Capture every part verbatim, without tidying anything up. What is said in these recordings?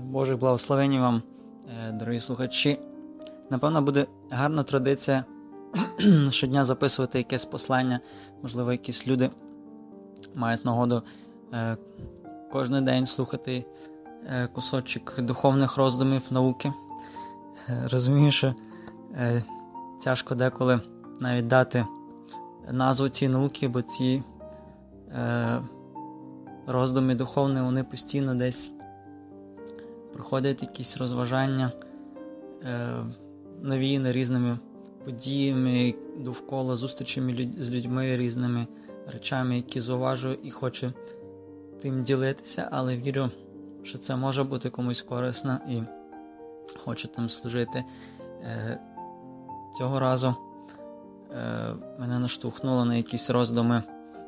Божих благословень вам, дорогі слухачі. Напевно, буде гарна традиція щодня записувати якесь послання. Можливо, якісь люди мають нагоду е, кожен день слухати е, кусочок духовних роздумів, науки. Е, розумію, що е, тяжко деколи навіть дати назву цій науки, бо ці е, роздуми духовні, вони постійно десь проходять якісь розважання, е, навіяні різними подіями довкола, зустрічами з людьми, різними речами, які зауважую і хочу тим ділитися, але вірю, що це може бути комусь корисно і хочу тим служити. Е, цього разу е, мене наштовхнуло на якісь роздуми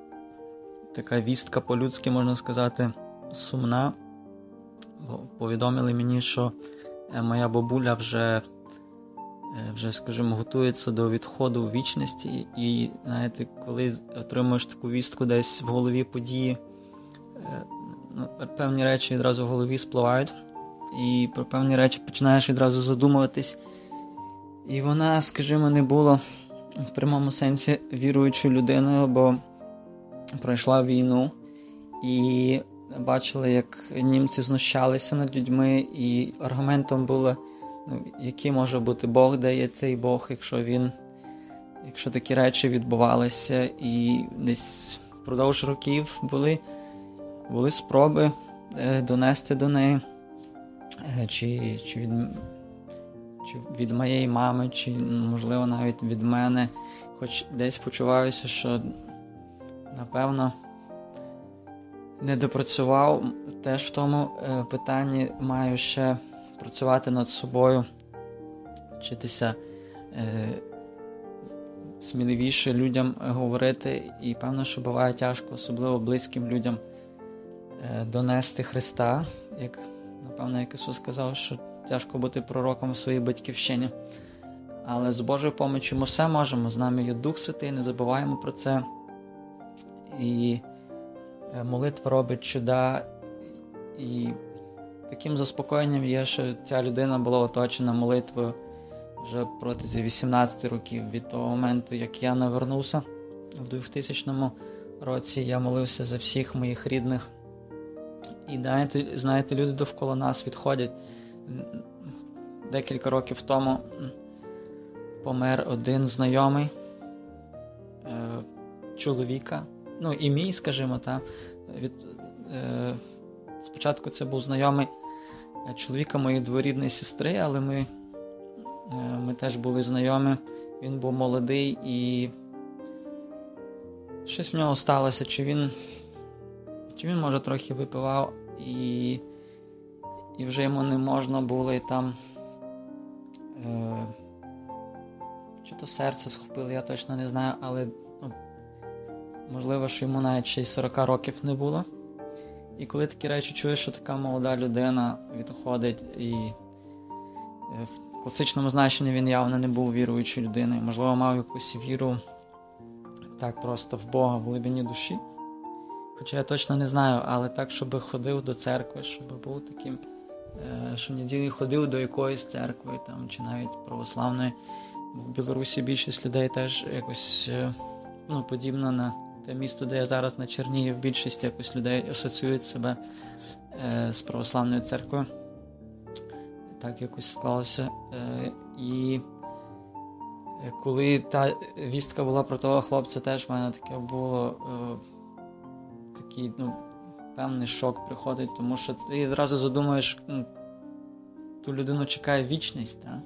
така вістка по-людськи, можна сказати, сумна. Бо повідомили мені, що моя бабуля вже, вже, скажімо, готується до відходу у вічності. І, знаєте, коли отримуєш таку вістку десь в голові події, ну, певні речі відразу в голові спливають. І про певні речі починаєш відразу задумуватись. І вона, скажімо, не була в прямому сенсі віруючою людиною, бо пройшла війну і бачили, як німці знущалися над людьми, і аргументом було, ну, який може бути Бог, де є цей Бог, якщо він, якщо такі речі відбувалися. І десь впродовж років були, були спроби е, донести до неї, е, чи, чи, від, чи від моєї мами, чи, можливо, навіть від мене, хоч десь почуваюся, що, напевно, не допрацював теж в тому е, питанні, маю ще працювати над собою, вчитися е, сміливіше людям говорити, і певно, що буває тяжко, особливо близьким людям, е, донести Христа, як, напевно, як Ісус сказав, що тяжко бути пророком в своїй батьківщині. Але з Божою поміччю ми все можемо, з нами є Дух Святий, не забуваємо про це. І молитва робить чуда, і таким заспокоєнням є, що ця людина була оточена молитвою вже протягом вісімнадцяти років. Від того моменту, як я навернувся в двохтисячному році, я молився за всіх моїх рідних. І знаєте, знаєте, люди довкола нас відходять. Декілька років тому помер один знайомий е, чоловіка, ну і мій, скажімо, та, від, е, спочатку це був знайомий чоловіка моєї дворідної сестри, але ми, е, ми теж були знайомі, він був молодий і щось в нього сталося, чи він, чи він може трохи випивав і, і вже йому не можна було, і там е, чи то серце схопило, я точно не знаю, але ну, можливо, що йому навіть ще й сорок років не було. І коли такі речі чуєш, що така молода людина відходить, і в класичному значенні він явно не був віруючою людиною, можливо, мав якусь віру так просто в Бога в глибині душі. Хоча я точно не знаю, але так, щоб ходив до церкви, щоб був таким, що в неділю ходив до якоїсь церкви, там, чи навіть православної. В Білорусі більшість людей теж якось ну, подібно на те місто, де я зараз, на Чернігів, більшість якось людей асоціюють себе е, з православною церквою. Так якось склалося. Е, і коли та вістка була про того хлопця, теж в мене таке було е, такий, ну, певний шок приходить, тому що ти одразу задумуєш, ну, ту людину чекає вічність, так?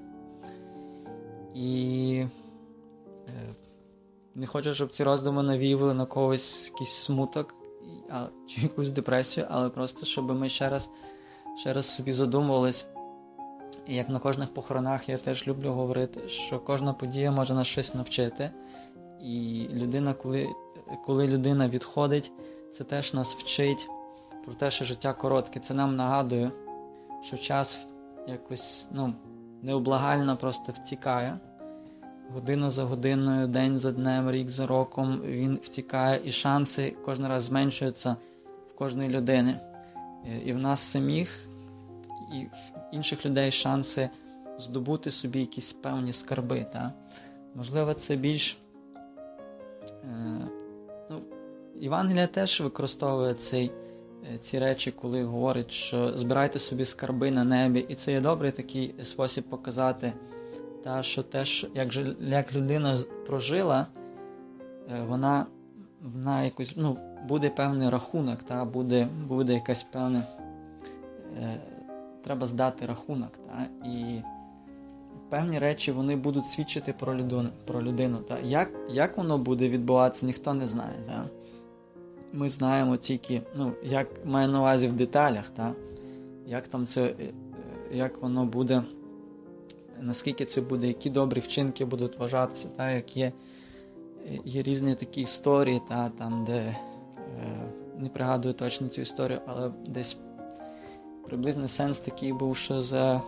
І е, не хочу, щоб ці роздуми навіювали на когось якийсь смуток а, чи якусь депресію, але просто, щоб ми ще раз, ще раз собі задумувались. І як на кожних похоронах я теж люблю говорити, що кожна подія може нас щось навчити. І людина, коли, коли людина відходить, це теж нас вчить про те, що життя коротке. Це нам нагадує, що час якось, ну, необлагально просто втікає. Година за годиною, день за днем, рік за роком він втікає, і шанси кожен раз зменшуються в кожної людини. І в нас самих, і в інших людей шанси здобути собі якісь певні скарби. Та? Можливо, це більш... Е, ну, Євангелія теж використовує цей, ці речі, коли говорить, що збирайте собі скарби на небі. І це є добрий такий спосіб показати, та, що теж, як, як людина прожила, вона, вона якось, ну, буде певний рахунок, та, буде, буде якась певна, е, треба здати рахунок. Та, і певні речі, вони будуть свідчити про людину. Про людину та. Як, як воно буде відбуватися, ніхто не знає. Та. Ми знаємо тільки, ну, як маю на увазі в деталях, та, як там це, як воно буде, наскільки це буде, які добрі вчинки будуть вважатися, та, як є, є різні такі історії, та, там, де, е, не пригадую точно цю історію, але десь приблизний сенс такий був, що за,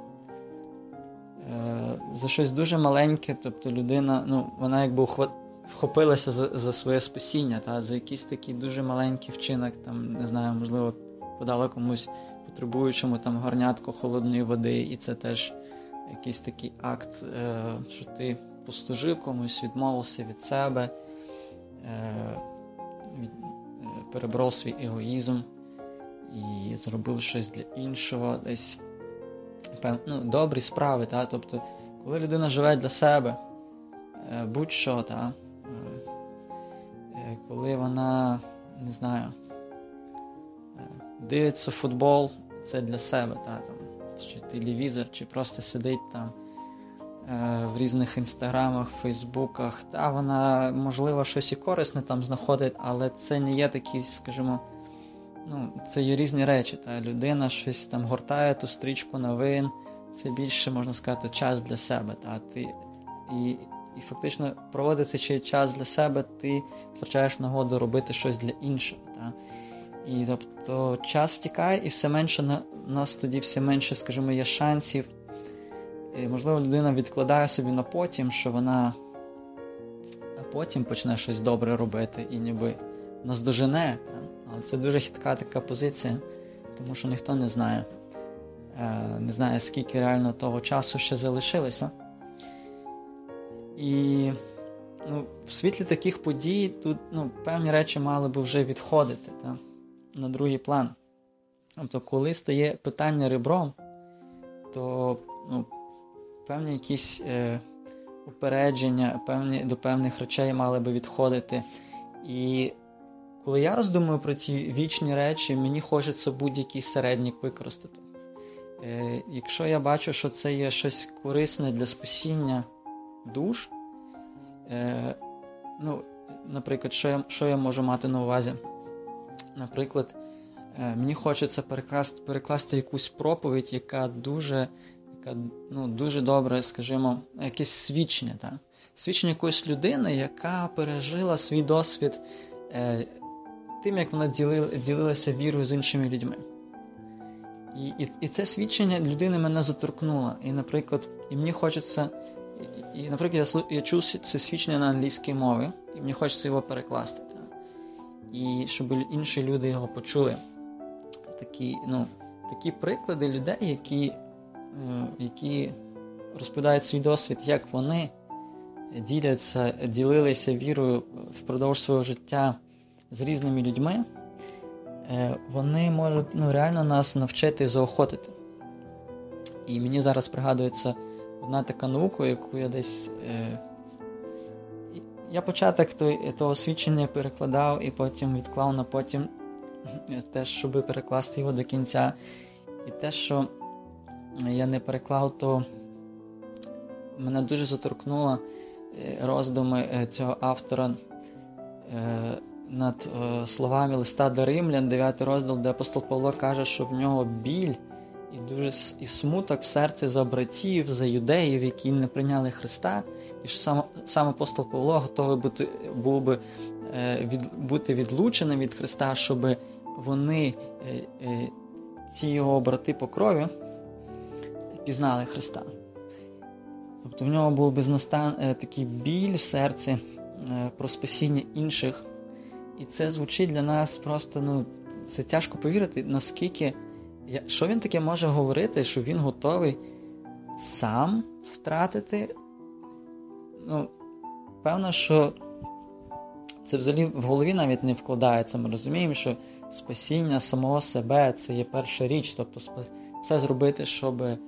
е, за щось дуже маленьке, тобто людина, ну, вона якби ухват, вхопилася за, за своє спасіння, та, за якийсь такий дуже маленький вчинок, там, не знаю, можливо, подала комусь потребуючому там горнятку холодної води, і це теж якийсь такий акт, е, що ти послужив комусь, відмовився від себе, е, від, е, переборов свій егоїзм і зробив щось для іншого, десь пев, ну, добрі справи, та, тобто, коли людина живе для себе, е, будь-що, та, е, коли вона, не знаю, дивиться футбол, це для себе, та, там, чи телевізор, чи просто сидить там е, в різних інстаграмах, фейсбуках, та вона, можливо, щось і корисне там знаходить, але це не є такі, скажімо, ну, це є різні речі, та, людина щось там гортає ту стрічку новин, це більше, можна сказати, час для себе, та, ти, і, і фактично проводити цей час для себе, ти втрачаєш нагоду робити щось для іншого, та. І тобто час втікає, і все менше на нас тоді все менше, скажімо, є шансів. І, можливо, людина відкладає собі на потім, що вона потім почне щось добре робити і ніби наздожене. Але це дуже хитка така позиція, тому що ніхто не знає, не знає, скільки реально того часу ще залишилося. І ну, в світлі таких подій тут, ну, певні речі мали би вже відходити, та, на другий план. Тобто, коли стає питання ребром, то, ну, певні якісь е, упередження, певні, до певних речей мали би відходити. І коли я роздумую про ці вічні речі, мені хочеться будь-який середнік використати. Е, якщо я бачу, що це є щось корисне для спасіння душ, е, ну, наприклад, що я, що я можу мати на увазі? Наприклад, е, мені хочеться перекласти, перекласти якусь проповідь, яка дуже, яка, ну, дуже добре, скажімо, якесь свідчення. Так? Свідчення якоїсь людини, яка пережила свій досвід е, тим, як вона ділила, ділилася вірою з іншими людьми. І, і, і це свідчення людини мене заторкнуло. І, наприклад, і мені хочеться, і, і наприклад, я, я чув це свідчення на англійській мові, і мені хочеться його перекласти. Так? І щоб інші люди його почули. Такі, ну, такі приклади людей, які, які розповідають свій досвід, як вони діляться, ділилися вірою впродовж свого життя з різними людьми, вони можуть, ну, реально нас навчити і заохотити. І мені зараз пригадується одна така наука, яку я десь... Е, я початок той, того свідчення перекладав і потім відклав на потім теж, щоб перекласти його до кінця. І те, що я не переклав, то мене дуже заторкнуло роздуми цього автора над словами листа до Римлян, дев'ятий розділ, де апостол Павло каже, що в нього біль і дуже і смуток в серці за братів, за юдеїв, які не прийняли Христа, і що сам, сам апостол Павло готовий бути, був би від, бути відлученим від Христа, щоб вони, ці його брати по крові, пізнали Христа. Тобто в нього був безнастан такий біль в серці про спасіння інших. І це звучить для нас просто, ну, це тяжко повірити, наскільки що він таке може говорити, що він готовий сам втратити? Ну, певно, що це взагалі в голові навіть не вкладається. Ми розуміємо, що спасіння самого себе – це є перша річ. Тобто все зробити, щоб е,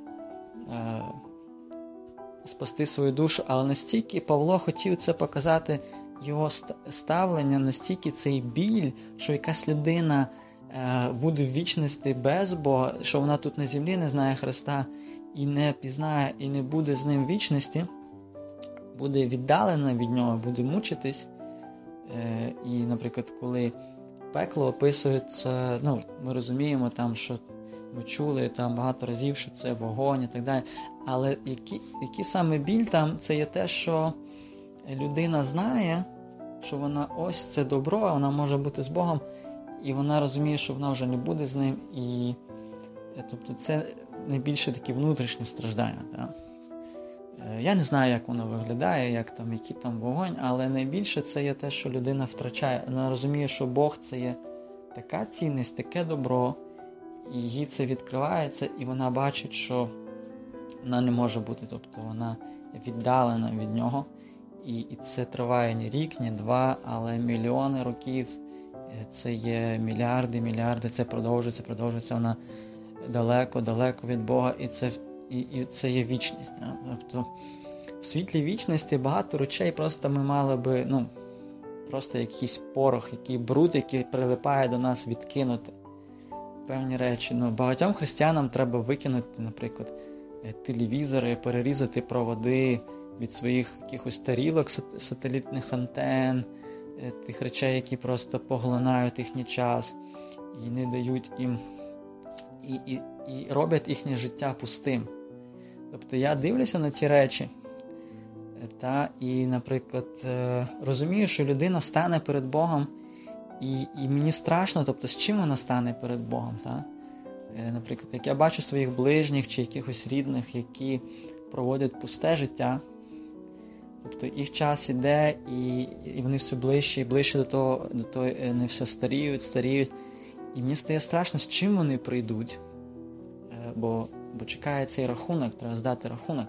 спасти свою душу. Але настільки Павло хотів це показати, його ставлення, настільки цей біль, що якась людина е, буде в вічності без Бога, що вона тут на землі не знає Христа і не пізнає, і не буде з ним в вічності, буде віддалена від нього, буде мучитись. Е, і, наприклад, коли пекло описується, ну, ми розуміємо там, що ми чули там багато разів, що це вогонь і так далі. Але який які саме біль там, це є те, що людина знає, що вона ось це добро, вона може бути з Богом, і вона розуміє, що вона вже не буде з ним. І, тобто це найбільше такі внутрішні страждання. Так? Я не знаю, як воно виглядає, як там, який там вогонь, але найбільше це є те, що людина втрачає. Вона розуміє, що Бог – це є така цінність, таке добро, і їй це відкривається, і вона бачить, що вона не може бути, тобто вона віддалена від нього. І, і це триває не рік, не два, але мільйони років, це є мільярди, мільярди, це продовжується, продовжується, вона далеко, далеко від Бога, і це, і, і це є вічність. Да? Тобто в світлі вічності багато речей просто ми мали би, ну, просто якийсь порох, який бруд, який прилипає до нас, відкинути. Певні речі. Ну, багатьом християнам треба викинути, наприклад, телевізори, перерізати проводи від своїх якихось тарілок, сателітних антен, тих речей, які просто поглинають їхній час і не дають їм, і, і, і роблять їхнє життя пустим. Тобто я дивлюся на ці речі, та, і, наприклад, розумію, що людина стане перед Богом, і, і мені страшно, тобто з чим вона стане перед Богом. Та? Наприклад, як я бачу своїх ближніх чи якихось рідних, які проводять пусте життя, тобто їх час іде, і, і вони все ближче і ближче до того, до того, вони все старіють, старіють. І мені стає страшно, з чим вони прийдуть. Бо, бо чекає цей рахунок, треба здати рахунок.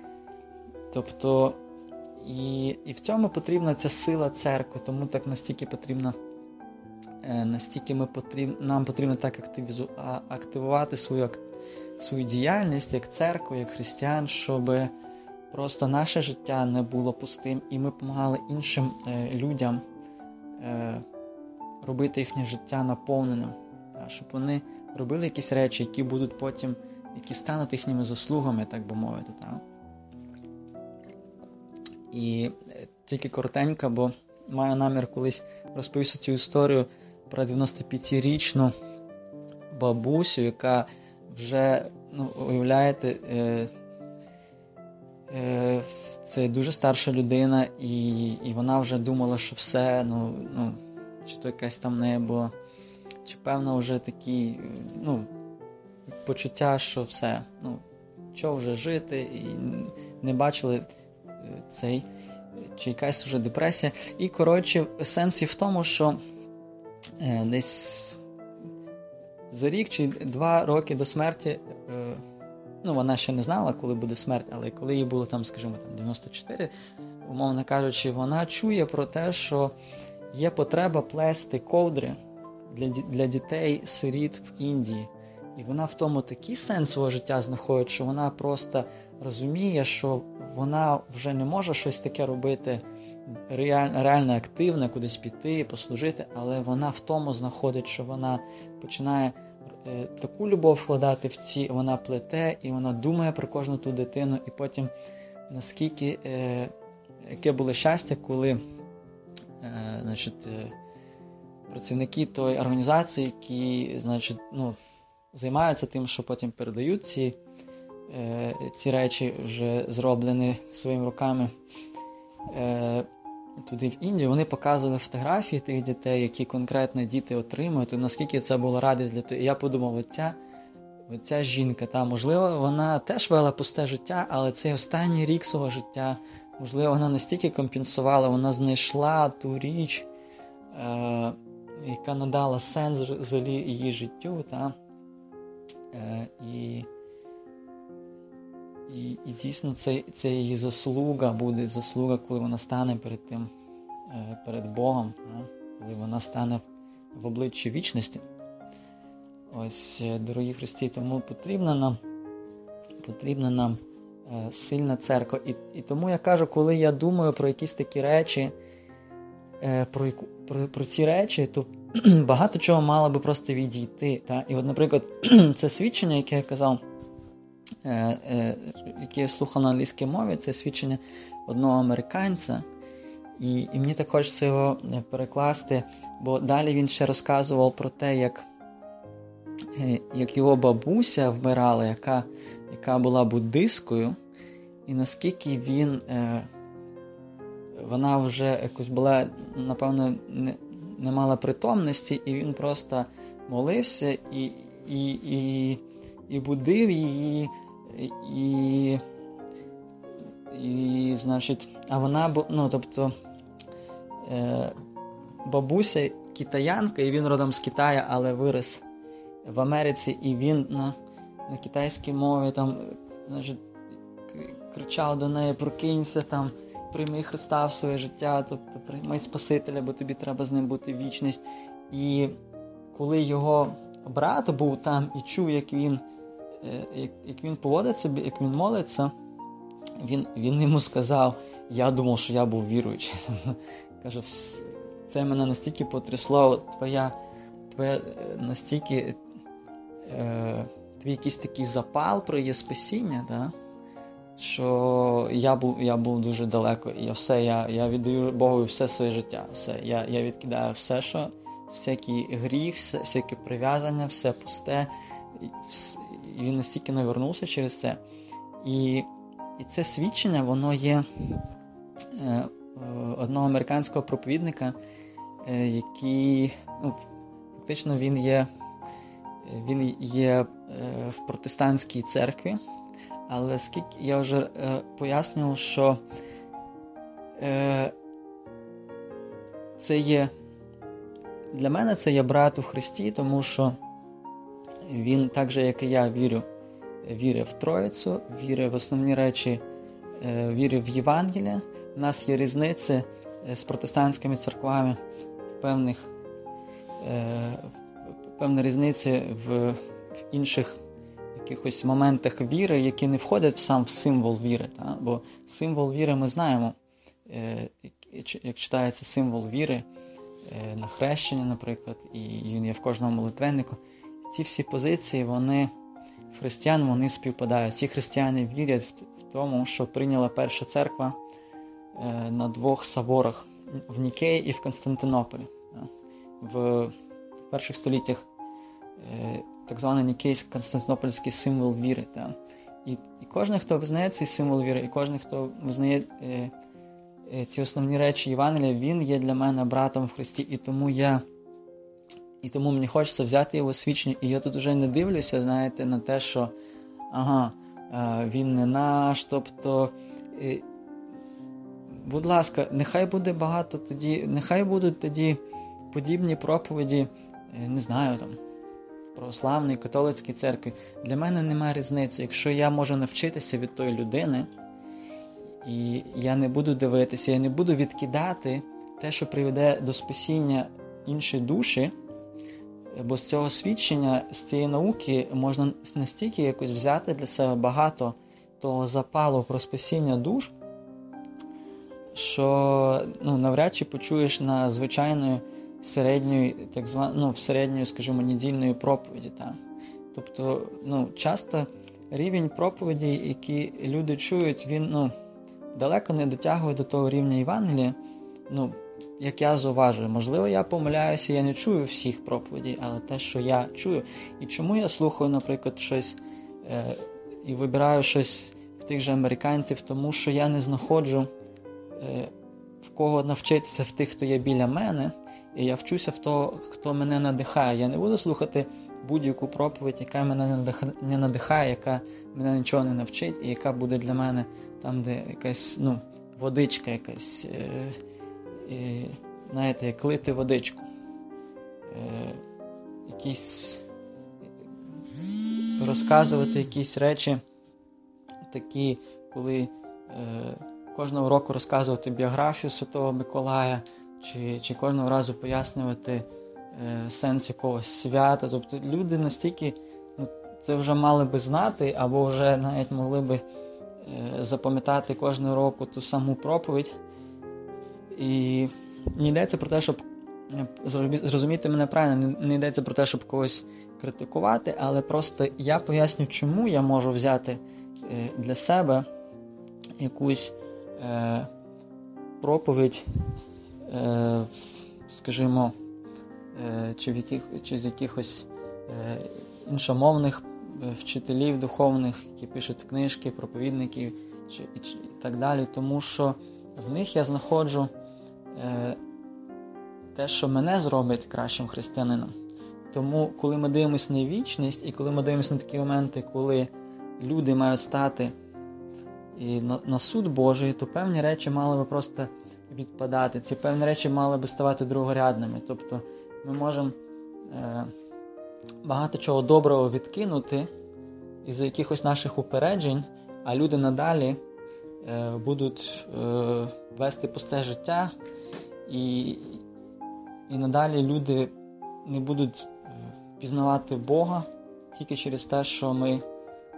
Тобто, і, і в цьому потрібна ця сила церкви, тому так настільки потрібно, настільки ми потрібно, нам потрібно так активізу, активувати свою, свою діяльність як церкву, як християн, щоб просто наше життя не було пустим, і ми допомагали іншим е, людям е, робити їхнє життя наповненим. Та, щоб вони робили якісь речі, які будуть потім, які стануть їхніми заслугами, так би мовити. Та. І е, тільки коротенько, бо маю намір колись розповісти цю історію про дев'яностоп'ятирічну бабусю, яка вже, ну, уявляєте, е, це дуже старша людина, і, і вона вже думала, що все, ну, ну, чи то якась там небо, чи певно вже такі, ну, почуття, що все, ну, що вже жити, і не бачили цей, чи якась вже депресія. І, коротше, сенс є в тому, що е, десь за рік чи два роки до смерті, е, ну, вона ще не знала, коли буде смерть, але коли їй було там, скажімо, там дев'яносто чотири, умовно кажучи, вона чує про те, що є потреба плести ковдри для, для дітей-сиріт в Індії. І вона в тому такий сенс свого життя знаходить, що вона просто розуміє, що вона вже не може щось таке робити реально, реально активне, кудись піти, послужити, але вона в тому знаходить, що вона починає е, таку любов вкладати в ці, вона плете, і вона думає про кожну ту дитину, і потім наскільки, е, яке було щастя, коли е, значить, е, працівники тої організації, які, значить, ну, займаються тим, що потім передають ці, е, ці речі, вже зроблені своїми руками, е, туди в Індію, вони показували фотографії тих дітей, які конкретно діти отримують, і наскільки це була радість для того. І я подумав, оця, оця жінка, та, можливо, вона теж вела пусте життя, але цей останній рік свого життя, можливо, вона настільки компенсувала, вона знайшла ту річ, е, яка надала сенс взагалі її життю, та. Е, і, і, і дійсно це, це її заслуга буде, заслуга, коли вона стане перед тим, е, перед Богом, е, коли вона стане в обличчі вічності. Ось, дорогі Христі, тому потрібна нам, потрібна нам е, сильна церква. І, і тому я кажу, коли я думаю про якісь такі речі, е, про, про, про ці речі, то багато чого мало би просто відійти. Та? І от, наприклад, це свідчення, яке я казав, е, е, яке я слухав на англійській мові, це свідчення одного американця. І, і мені так хочеться його перекласти, бо далі він ще розказував про те, як, як його бабуся вмирала, яка, яка була буддисткою, і наскільки він, е, вона вже якось була, напевно, не, не мала притомності, і він просто молився і, і, і, і будив її, і, і, значить, а вона, ну, тобто, е, бабуся китаянка, і він родом з Китаю, але виріс в Америці, і він на, на китайській мові там, значить, кричав до неї: прокинься, там, прийми Христа в своє життя, тобто прийми Спасителя, бо тобі треба з ним бути вічність. І коли його брат був там і чув, як він, як, як він поводить себе, як він молиться, він, він йому сказав: я думав, що я був віруючий. Каже, це мене настільки потрясло, твоя, твоя настільки, е, твій якийсь такий запал про її спасіння, да? Що я був, я був дуже далеко, і я все, я, я віддаю Богу все своє життя, все, я, я відкидаю все, що, всякий гріх, все, всяке прив'язання, все пусте, і, і він настільки навернувся через це. І, і це свідчення, воно є е, одного американського проповідника, е, який, ну, фактично він є, він є е, в протестантській церкві. Але скільки я вже е, пояснював, що е, це є, для мене це є брат у Христі, тому що він, так же, як і я, вірю, вірить в Троїцю, вірить в основні речі, е, вірить в Євангелія. У нас є різниці з протестантськими церквами в певних, е, певні різниці в, в інших якихось моментах віри, які не входять сам в символ віри. Та? Бо символ віри ми знаємо, е, як читається символ віри е, на хрещення, наприклад, і він є в кожному молитвеннику. Ці всі позиції, вони в християн, вони співпадають. Ці християни вірять в, в тому, що прийняла перша церква е, на двох соборах в Нікеї і в Константинополі. Та? В перших століттях е, так званий Нікейсько-Константинопольський символ віри. Та? І, і кожен, хто визнає цей символ віри, і кожен, хто визнає е, е, ці основні речі Євангелія, він є для мене братом в Христі. І тому я, і тому мені хочеться взяти його свідчення. І я тут вже не дивлюся, знаєте, на те, що ага, е, він не наш, тобто, е, будь ласка, нехай буде багато тоді, нехай будуть тоді подібні проповіді, е, не знаю, там, православної, католицькій церкві. Для мене немає різниці. Якщо я можу навчитися від тої людини, і я не буду дивитися, я не буду відкидати те, що приведе до спасіння інші душі, бо з цього свідчення, з цієї науки можна настільки якось взяти для себе багато того запалу про спасіння душ, що, ну, навряд чи почуєш на звичайної середньої, так зван, ну, в середньої, скажімо, недільної проповіді. Та? Тобто, ну, часто рівень проповіді, які люди чують, він, ну, далеко не дотягує до того рівня Євангелія. Ну, як я зауважую, можливо, я помиляюся, я не чую всіх проповідей, але те, що я чую. І чому я слухаю, наприклад, щось е, і вибираю щось в тих же американців, тому що я не знаходжу е, в кого навчитися в тих, хто є біля мене, і я вчуся в того, хто мене надихає. Я не буду слухати будь-яку проповідь, яка мене не надихає, яка мене нічого не навчить, і яка буде для мене там, де якась, ну, водичка якась, е, е, знаєте, як лити водичку. Е, якісь розказувати якісь речі, такі, коли е, кожного року розказувати біографію Святого Миколая, чи, чи кожного разу пояснювати е, сенс якогось свята. Тобто люди настільки ну, це вже мали би знати, або вже навіть могли би е, запам'ятати кожного року ту саму проповідь. І не йдеться про те, щоб зрозуміти мене правильно, не йдеться про те, щоб когось критикувати, але просто я поясню, чому я можу взяти е, для себе якусь е, проповідь, е, скажімо, е, чи, в яких, чи з якихось е, іншомовних вчителів духовних, які пишуть книжки, проповідників чи, чи, і так далі, тому що в них я знаходжу е, те, що мене зробить кращим християнином. Тому, коли ми дивимося на вічність, і коли ми дивимося на такі моменти, коли люди мають стати і на, на суд Божий, то певні речі мали би просто відпадати. Ці певні речі мали би ставати другорядними. Тобто ми можемо е, багато чого доброго відкинути із-за якихось наших упереджень, а люди надалі е, будуть е, вести пусте життя, і, і надалі люди не будуть пізнавати Бога тільки через те, що ми, е,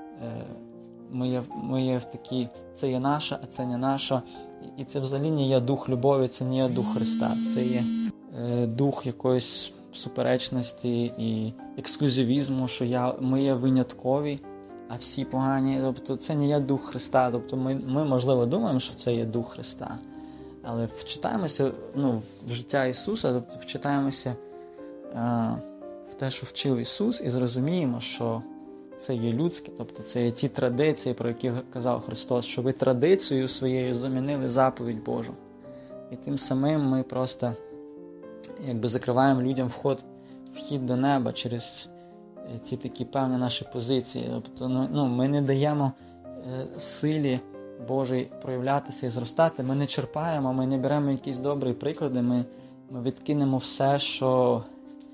ми, є, ми є в такій, це є наша, а це не наша. І це взагалі не є дух любові, це не є дух Христа, це є е, дух якоїсь суперечності і ексклюзивізму, що я, ми є виняткові, а всі погані. Тобто це не є дух Христа. Тобто ми, ми можливо, думаємо, що це є дух Христа, але вчитаємося ну, в життя Ісуса, тобто вчитаємося е, в те, що вчив Ісус, і зрозуміємо, що це є людське, тобто це є ті традиції, про які казав Христос, що ви традицією своєю замінили заповідь Божу. І тим самим ми просто якби закриваємо людям вход, вхід до неба через ці такі певні наші позиції. Тобто ну, ми не даємо е, силі Божій проявлятися і зростати, ми не черпаємо, ми не беремо якісь добрі приклади, ми, ми відкинемо все, що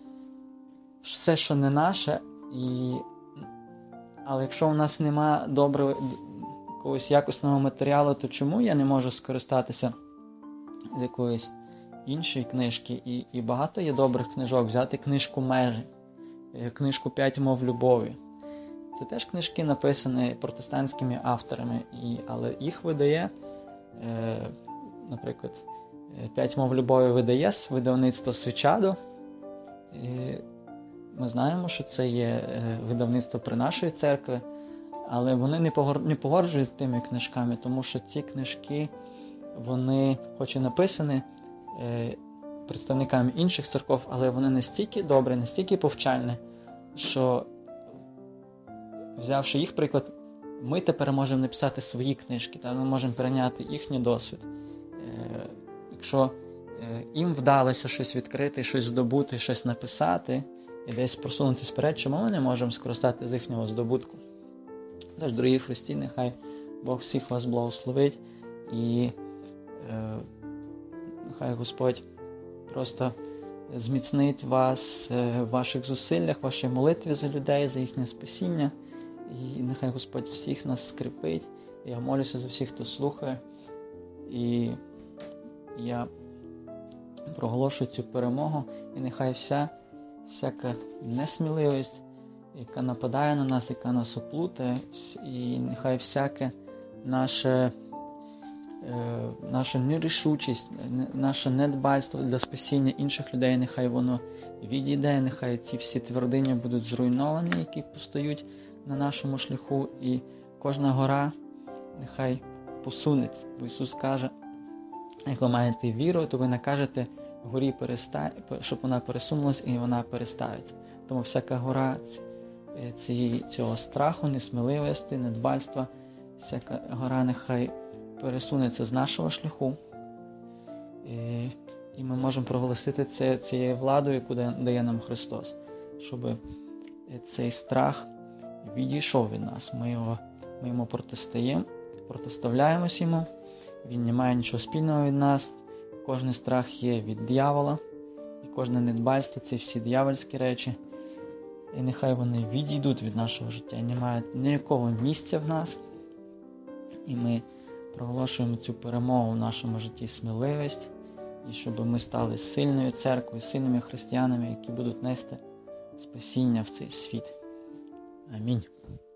все, що не наше, і але якщо у нас нема доброго якогось якісного матеріалу, то чому я не можу скористатися з якоїсь іншої книжки? І, і багато є добрих книжок. Взяти книжку «Межі», книжку «П'ять мов любові». Це теж книжки, написані протестантськими авторами, і, але їх видає, е, наприклад, «П'ять мов любові» видає видавництво «Свічадо». І ми знаємо, що це є видавництво при нашої церкви, але вони не, погор... не погоджують тими книжками, тому що ці книжки, вони хоч і написані е, представниками інших церков, але вони настільки добрі, настільки повчальні, що, взявши їх приклад, ми тепер можемо написати свої книжки, та ми можемо перейняти їхній досвід. Е, якщо е, їм вдалося щось відкрити, щось здобути, щось написати, і десь просунутися вперед, чому ми не можемо скористати з їхнього здобутку. Тож, дорогі христі, нехай Бог всіх вас благословить, і е, нехай Господь просто зміцнить вас в ваших зусиллях, в вашій молитві за людей, за їхнє спасіння, і нехай Господь всіх нас скріпить. Я молюся за всіх, хто слухає, і я проголошую цю перемогу, і нехай вся всяка несміливість, яка нападає на нас, яка нас оплутає, і нехай всяке наше, е, наша нерішучість, наше недбальство для спасіння інших людей, нехай воно відійде, нехай ці всі твердині будуть зруйновані, які постають на нашому шляху, і кожна гора нехай посунеться. Бо Ісус каже, як ви маєте віру, то ви накажете горі, перестав, щоб вона пересунулась, і вона переставиться. Тому всяка гора ці, цього страху, несміливості, недбальства, всяка гора нехай пересунеться з нашого шляху. І, і ми можемо проголосити це цією владою, яку дає нам Христос, щоб цей страх відійшов від нас. Ми, його, ми йому протистоїмо, протиставляємось йому, він не має нічого спільного від нас. Кожний страх є від диявола, і кожне недбальство – це всі диявольські речі. і нехай вони відійдуть від нашого життя, не мають ніякого місця в нас. І ми проголошуємо цю перемогу в нашому житті, сміливість, і щоб ми стали сильною церквою, сильними християнами, які будуть нести спасіння в цей світ. Амінь.